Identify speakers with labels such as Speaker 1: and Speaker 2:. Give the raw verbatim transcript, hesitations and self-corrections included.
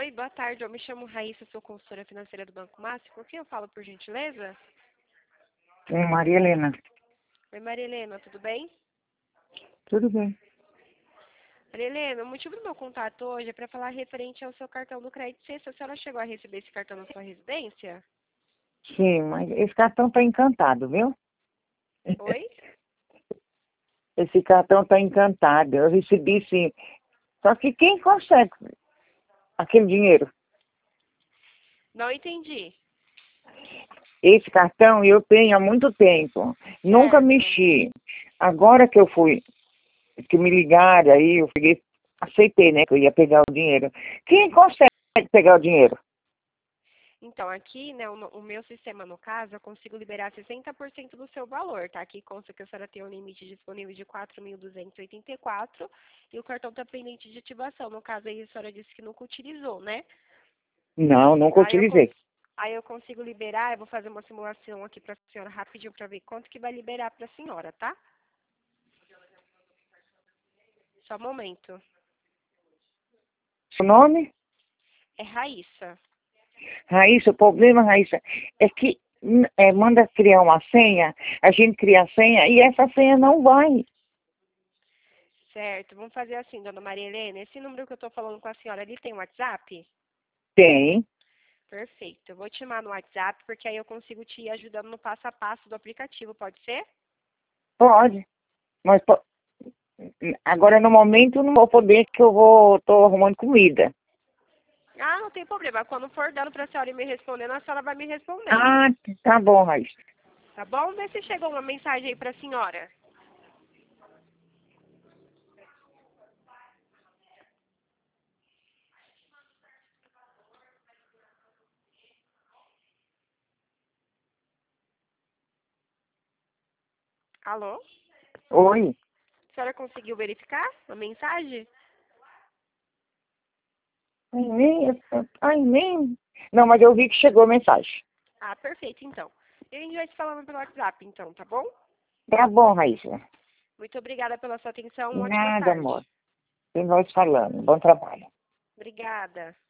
Speaker 1: Oi, boa tarde. Eu me chamo Raíssa, sou consultora financeira do Banco Master. Com quem eu falo, por gentileza?
Speaker 2: Com Maria Helena.
Speaker 1: Oi, Maria Helena, tudo bem?
Speaker 2: Tudo bem.
Speaker 1: Maria Helena, o motivo do meu contato hoje é para falar referente ao seu cartão do Crédito Sexta. A senhora chegou a receber esse cartão na sua residência?
Speaker 2: Sim, mas esse cartão tá encantado, viu?
Speaker 1: Oi?
Speaker 2: Esse cartão tá encantado. Eu recebi sim. Só que quem consegue aquele dinheiro?
Speaker 1: Não entendi.
Speaker 2: Esse cartão eu tenho há muito tempo. Nunca
Speaker 1: Certo.
Speaker 2: mexi. Agora que eu fui, que me ligaram aí, eu peguei, aceitei, né, que eu ia pegar o dinheiro. Quem consegue pegar o dinheiro?
Speaker 1: Então, aqui, né, o, o meu sistema, no caso, eu consigo liberar sessenta por cento do seu valor, tá? Aqui consta que a senhora tem um limite disponível de quatro mil duzentos e oitenta e quatro e o cartão está pendente de ativação. No caso aí, a senhora disse que nunca utilizou, né?
Speaker 2: Não, nunca
Speaker 1: Aí eu, cons
Speaker 2: utilizei.
Speaker 1: aí eu consigo liberar, eu vou fazer uma simulação aqui para a senhora rapidinho para ver quanto que vai liberar para a senhora, tá? Só um momento.
Speaker 2: O nome?
Speaker 1: É Raíssa.
Speaker 2: Raíssa, o problema, Raíssa, é que hum, é, manda criar uma senha, a gente cria a senha e essa senha não vai.
Speaker 1: Certo, vamos fazer assim, dona Maria Helena. Esse número que eu estou falando com a senhora, ele tem WhatsApp?
Speaker 2: Tem,
Speaker 1: Perfeito. Eu vou te chamar no WhatsApp, porque aí eu consigo te ir ajudando no passo a passo do aplicativo, pode ser?
Speaker 2: pode. Mas po- agora no momento não vou poder, que eu vou, tô arrumando comida.
Speaker 1: Ah, não tem problema. Quando for dando para a senhora ir me respondendo, a senhora vai me respondendo.
Speaker 2: Ah, tá bom, Raíssa.
Speaker 1: Tá bom? Vê se chegou uma mensagem aí para a senhora. Alô?
Speaker 2: Oi.
Speaker 1: A senhora conseguiu verificar a mensagem?
Speaker 2: Ai, nem, ai, nem. Não, mas eu vi que chegou a mensagem.
Speaker 1: Ah, perfeito, então. E a gente vai se falando pelo WhatsApp, então, tá bom?
Speaker 2: Tá bom, Raíssa.
Speaker 1: Muito obrigada pela sua atenção. Uma ótima
Speaker 2: Nada,
Speaker 1: tarde.
Speaker 2: amor. Tem nós falando. Bom trabalho.
Speaker 1: Obrigada.